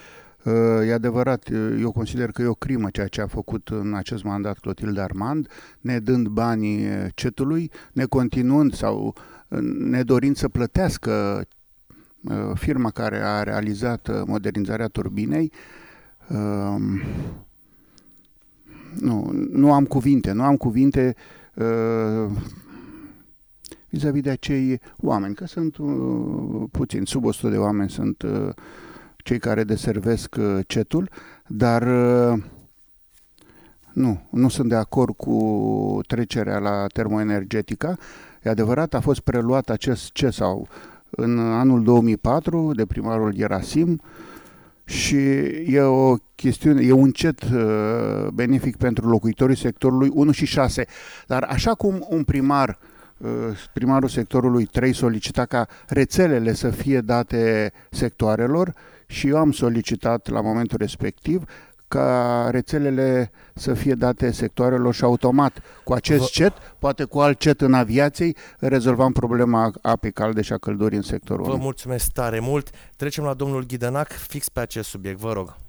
E adevărat, eu consider că e o crimă ceea ce a făcut în acest mandat Clotilde Armand, ne dând banii CET-ului, ne continuând sau ne dorind să plătească firma care a realizat modernizarea turbinei. Nu am cuvinte vis-a-vis de acei oameni, că sunt puțini, sub 100 de oameni sunt cei care deservesc CET-ul, dar nu sunt de acord cu trecerea la termoenergetica. E adevărat, a fost preluat acest CET sau în anul 2004 de primarul Gerasim, și e o chestiune, e un CET benefic pentru locuitorii sectorului 1 și 6. Dar așa cum un primarul sectorului 3 solicita ca rețelele să fie date sectoarelor, și eu am solicitat la momentul respectiv ca rețelele să fie date sectoarelor și automat cu acest CET, poate cu alt CET în aviației, rezolvam problema apei calde și a căldurii în sectorul 1. Vă mulțumesc tare mult. Trecem la domnul Ghidănac, fix pe acest subiect, vă rog.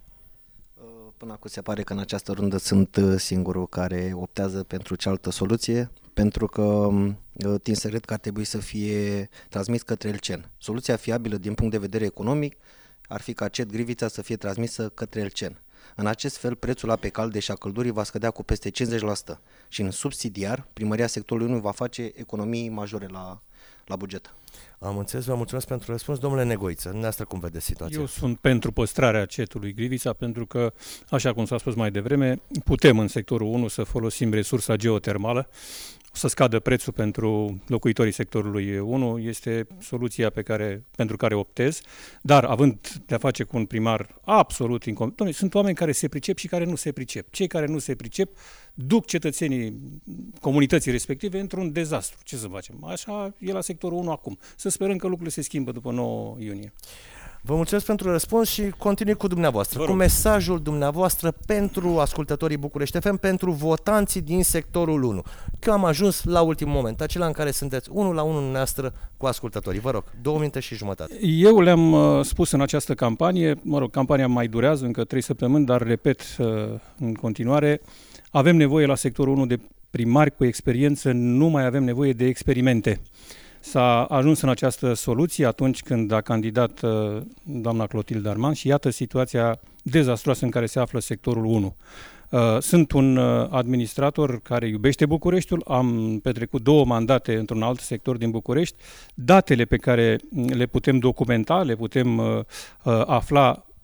Până acum se pare că în această rundă sunt singurul care optează pentru cealaltă soluție, pentru că tind să cred că ar trebui să fie transmis către Elcen. Soluția fiabilă din punct de vedere economic ar fi ca CET Grivița să fie transmisă către Elcen. În acest fel, prețul apei calde și a căldurii va scădea cu peste 50% și în subsidiar, primăria sectorului 1 va face economii majore la buget. Am înțeles, vă mulțumesc pentru răspuns. Domnule Negoiță, dumneavoastră cum vedeți situația? Eu sunt pentru păstrarea CET-ului Grivița, pentru că, așa cum s-a spus mai devreme, putem în sectorul 1 să folosim resursa geotermală, să scadă prețul pentru locuitorii sectorului 1, este soluția pentru care optez, dar având de-a face cu un primar absolut incompetent, sunt oameni care se pricep și care nu se pricep. Cei care nu se pricep duc cetățenii comunității respective într-un dezastru. Ce să facem? Așa e la sectorul 1 acum. Să sperăm că lucrurile se schimbă după 9 iunie. Vă mulțumesc pentru răspuns și continui cu dumneavoastră, cu mesajul dumneavoastră pentru ascultătorii București FM, pentru votanții din sectorul 1. Că am ajuns la ultimul moment, acela în care sunteți 1 la 1 dumneavoastră cu ascultătorii. Vă rog, 2 minute și jumătate. Eu le-am spus în această campanie, campania mai durează încă 3 săptămâni, dar repet în continuare, avem nevoie la sectorul 1 de primari cu experiență, nu mai avem nevoie de experimente. S-a ajuns în această soluție atunci când a candidat doamna Clotilde Armand și iată situația dezastroasă în care se află sectorul 1. Sunt un administrator care iubește Bucureștiul, am petrecut 2 mandate într-un alt sector din București. Datele pe care le putem documenta, le putem afla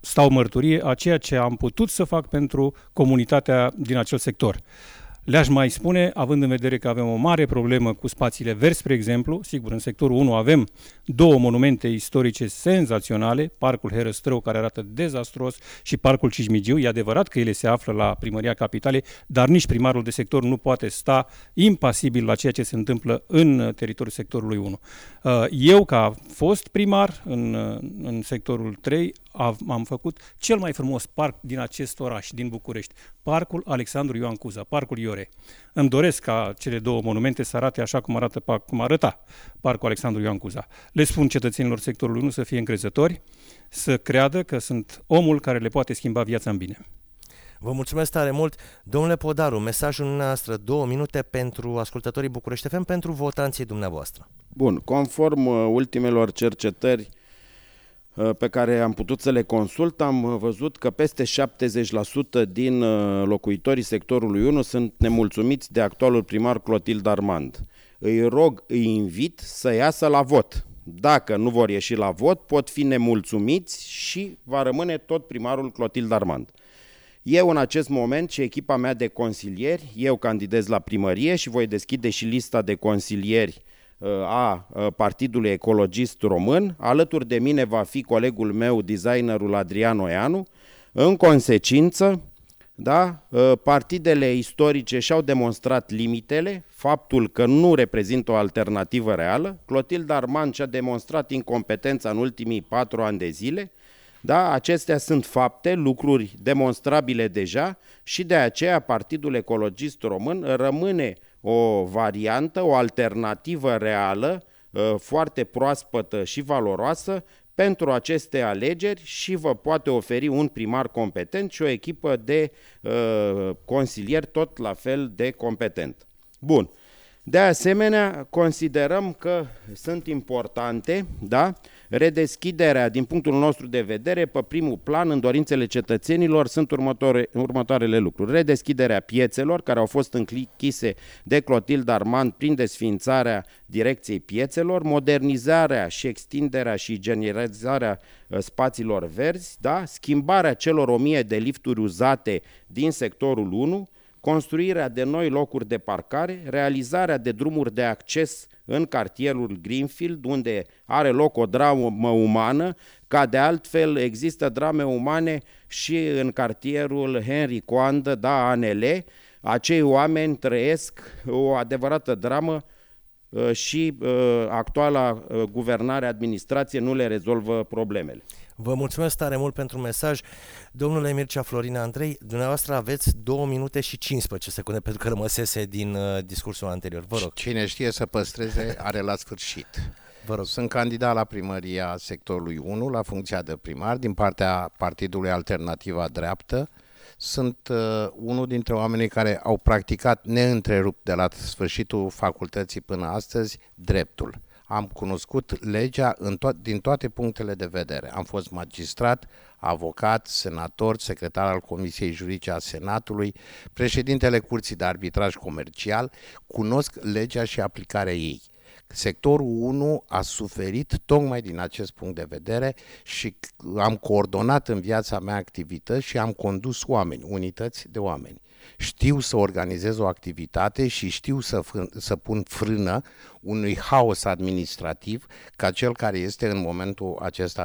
stau mărturie a ceea ce am putut să fac pentru comunitatea din acel sector. Le-aș mai spune, având în vedere că avem o mare problemă cu spațiile verzi, spre exemplu, sigur, în sectorul 1 avem 2 monumente istorice senzaționale, Parcul Herăstrău, care arată dezastruos, și Parcul Cismigiu. E adevărat că ele se află la Primăria Capitalei, dar nici primarul de sector nu poate sta impasibil la ceea ce se întâmplă în teritoriul sectorului 1. Eu, ca fost primar în sectorul 3, am făcut cel mai frumos parc din acest oraș, din București, Parcul Alexandru Ioan Cuza, Parcul Iore. Îmi doresc ca cele 2 monumente să arate așa cum arăta Parcul Alexandru Ioan Cuza. Le spun cetățenilor sectorului 1 să fie încrezători, să creadă că sunt omul care le poate schimba viața în bine. Vă mulțumesc tare mult. Domnule Podaru, mesajul noastră, 2 minute pentru ascultătorii București FM, pentru votanții dumneavoastră. Bun, conform ultimelor cercetări pe care am putut să le consult, am văzut că peste 70% din locuitorii sectorului 1 sunt nemulțumiți de actualul primar Clotilde Armand. Îi invit să iasă la vot. Dacă nu vor ieși la vot, pot fi nemulțumiți și va rămâne tot primarul Clotilde Armand. Eu în acest moment și echipa mea de consilieri, eu candidez la primărie și voi deschide și lista de consilieri a Partidului Ecologist Român. Alături de mine va fi colegul meu, designerul Adrian Oianu. În consecință, da, partidele istorice și-au demonstrat limitele, faptul că nu reprezintă o alternativă reală. Clotilde Armand și-a demonstrat incompetența în ultimii 4 ani de zile. Da, acestea sunt fapte, lucruri demonstrabile deja și de aceea Partidul Ecologist Român rămâne o variantă, o alternativă reală, foarte proaspătă și valoroasă pentru aceste alegeri și vă poate oferi un primar competent și o echipă de consilieri tot la fel de competent. Bun. De asemenea, considerăm că sunt importante, da, redeschiderea, din punctul nostru de vedere, pe primul plan, în dorințele cetățenilor, sunt următoarele lucruri. Redeschiderea piețelor, care au fost închise de Clotilde Armand prin desființarea direcției piețelor, modernizarea și extinderea și generalizarea spațiilor verzi, da, schimbarea celor 1000 de lifturi uzate din sectorul 1, construirea de noi locuri de parcare, realizarea de drumuri de acces în cartierul Greenfield, unde are loc o dramă umană, ca de altfel există drame umane și în cartierul Henri Coandă, da, ANL. Acei oameni trăiesc o adevărată dramă și actuala guvernare, administrație nu le rezolvă problemele. Vă mulțumesc tare mult pentru mesaj. Domnule Mircea Florina Andrei, dumneavoastră aveți 2 minute și 15 secunde pentru că rămăsese din discursul anterior. Vă rog. Cine știe să păstreze are la sfârșit. Vă rog. Sunt candidat la primăria sectorului 1, la funcția de primar, din partea Partidului Alternativa Dreaptă. Sunt unul dintre oamenii care au practicat neîntrerupt de la sfârșitul facultății până astăzi dreptul. Am cunoscut legea din toate punctele de vedere. Am fost magistrat, avocat, senator, secretar al Comisiei Juridice a Senatului, președintele Curții de Arbitraj Comercial. Cunosc legea și aplicarea ei. Sectorul 1 a suferit tocmai din acest punct de vedere și am coordonat în viața mea activități și am condus oameni, unități de oameni. Știu să organizez o activitate și știu să pun frână unui haos administrativ ca cel care este în momentul acesta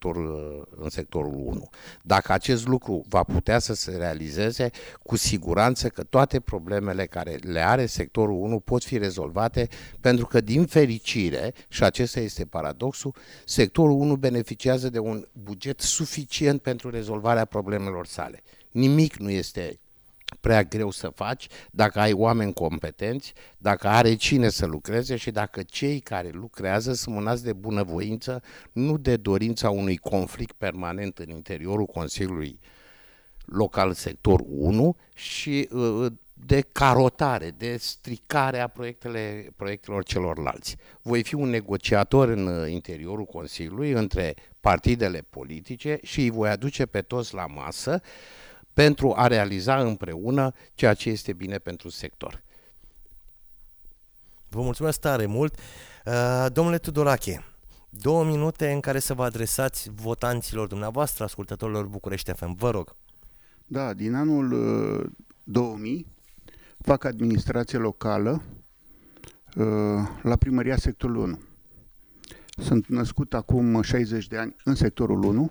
în sectorul 1. Dacă acest lucru va putea să se realizeze, cu siguranță că toate problemele care le are sectorul 1 pot fi rezolvate, pentru că, din fericire, și acesta este paradoxul, sectorul 1 beneficiază de un buget suficient pentru rezolvarea problemelor sale. Nimic nu este prea greu să faci dacă ai oameni competenți, dacă are cine să lucreze și dacă cei care lucrează sunt mânați de bunăvoință, nu de dorința unui conflict permanent în interiorul Consiliului Local Sector 1 și de carotare, de stricare a proiectelor celorlalți. Voi fi un negociator în interiorul Consiliului între partidele politice și îi voi aduce pe toți la masă pentru a realiza împreună ceea ce este bine pentru sector. Vă mulțumesc tare mult. Domnule Tudorache, 2 minute în care să vă adresați votanților dumneavoastră, ascultătorilor București FM. Vă rog. Da, din anul 2000 fac administrație locală la primăria sectorului 1. Sunt născut acum 60 de ani în sectorul 1.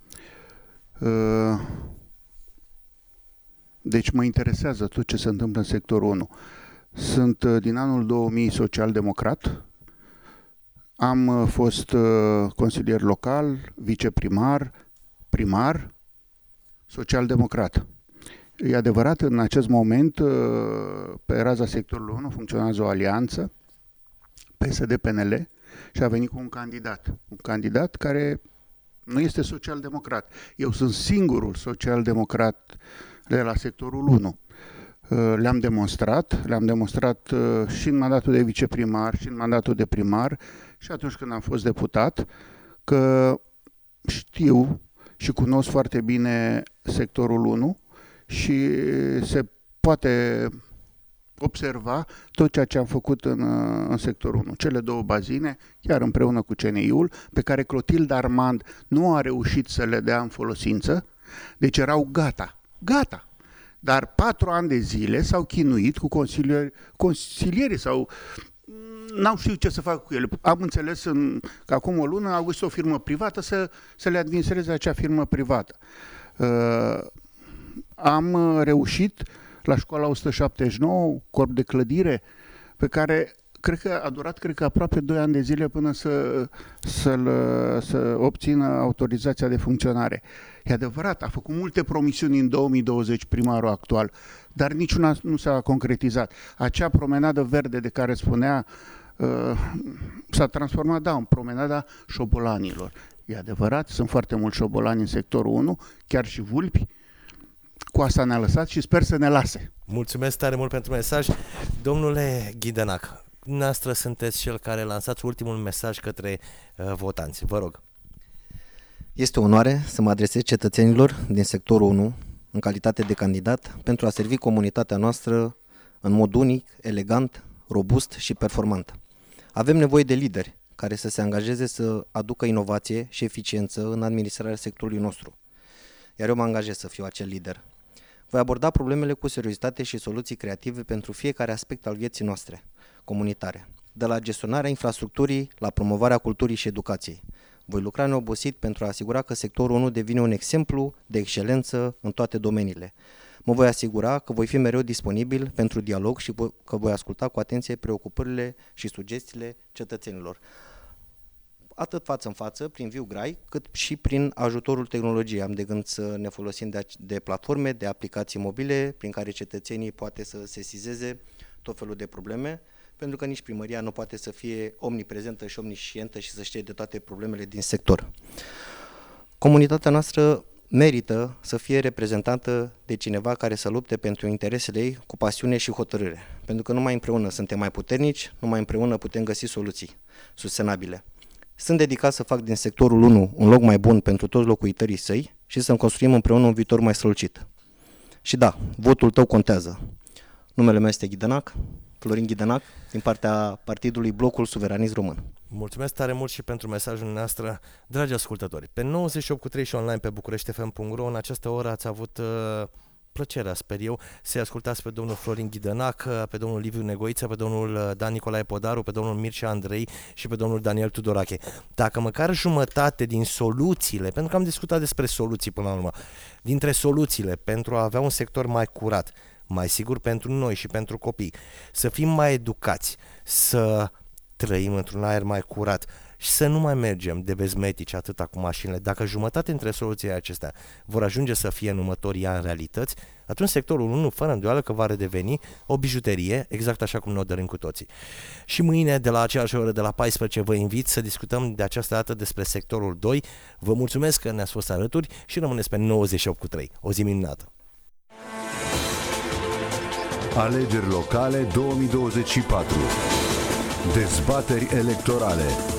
Deci mă interesează tot ce se întâmplă în sectorul 1. Sunt din anul 2000 social-democrat. Am fost consilier local, viceprimar, primar, social-democrat. E adevărat, în acest moment, pe raza sectorului 1 funcționează o alianță, PSD-PNL, și a venit cu un candidat care nu este social-democrat. Eu sunt singurul social-democrat de la sectorul 1. Le-am demonstrat și în mandatul de viceprimar și în mandatul de primar și atunci când am fost deputat, că știu și cunosc foarte bine sectorul 1 și se poate observa tot ceea ce am făcut în sectorul 1. Cele 2 bazine, chiar împreună cu CNI-ul, pe care Clotilde Armand nu a reușit să le dea în folosință, deci erau gata. Dar 4 ani de zile s-au chinuit cu consilierii sau n-au știut ce să facă cu ele. Am înțeles că acum o lună au găsit o firmă privată să le administreze acea firmă privată. Am reușit la școala 179, corp de clădire, pe care a durat aproape 2 ani de zile până să obțină autorizația de funcționare. E adevărat, a făcut multe promisiuni în 2020 primarul actual, dar niciuna nu s-a concretizat. Acea promenadă verde de care spunea s-a transformat, în promenada șobolanilor. E adevărat, sunt foarte mulți șobolani în sectorul 1, chiar și vulpi. Cu asta ne-a lăsat și sper să ne lase. Mulțumesc tare mult pentru mesaj. Domnule Ghidenac, dumneavoastră sunteți cel care lansați ultimul mesaj către votanți. Vă rog. Este o onoare să mă adresez cetățenilor din sectorul 1 în calitate de candidat pentru a servi comunitatea noastră în mod unic, elegant, robust și performant. Avem nevoie de lideri care să se angajeze să aducă inovație și eficiență în administrarea sectorului nostru. Iar eu mă angajez să fiu acel lider. Voi aborda problemele cu seriozitate și soluții creative pentru fiecare aspect al vieții noastre comunitare, de la gestionarea infrastructurii la promovarea culturii și educației. Voi lucra neobosit pentru a asigura că sectorul 1 devine un exemplu de excelență în toate domeniile. Mă voi asigura că voi fi mereu disponibil pentru dialog și că voi asculta cu atenție preocupările și sugestiile cetățenilor, atât față în față, prin viu grai, cât și prin ajutorul tehnologiei. Am de gând să ne folosim de platforme, de aplicații mobile, prin care cetățenii poate să sesizeze tot felul de probleme, pentru că nici primăria nu poate să fie omniprezentă și omniscientă și să știe de toate problemele din sector. Comunitatea noastră merită să fie reprezentată de cineva care să lupte pentru interesele ei cu pasiune și hotărâre, pentru că numai împreună suntem mai puternici, numai împreună putem găsi soluții sustenabile. Sunt dedicat să fac din sectorul 1 un loc mai bun pentru toți locuitorii săi și să construim împreună un viitor mai strălucit. Și da, votul tău contează. Numele meu este Ghidenac, Florin Ghidenac, din partea partidului Blocul Suveranist Român. Mulțumesc tare mult și pentru mesajul noastră, dragi ascultători. Pe 98.3 și online pe bucureștifm.ro, în această oră ați avut plăcerea, sper eu, să-i ascultați pe domnul Florin Ghidenac, pe domnul Liviu Negoiță, pe domnul Dan Nicolae Podaru, pe domnul Mircea Andrei și pe domnul Daniel Tudorache. Dacă măcar jumătate din soluțiile, pentru că am discutat despre soluții până la urmă, dintre soluțiile pentru a avea un sector mai curat, mai sigur pentru noi și pentru copii, să fim mai educați, să trăim într-un aer mai curat și să nu mai mergem de bezmetici atâta cu mașinile. Dacă jumătate dintre soluțiile acestea vor ajunge să fie în următorii ani realități, atunci sectorul 1, fără îndoială că va redeveni o bijuterie, exact așa cum ne-o dorim cu toții. Și mâine, de la aceeași oră, de la 14, vă invit să discutăm de această dată despre sectorul 2. Vă mulțumesc că ne-ați fost alături și rămâneți pe 98.3. O zi minunată! Alegeri locale 2024. Dezbateri electorale.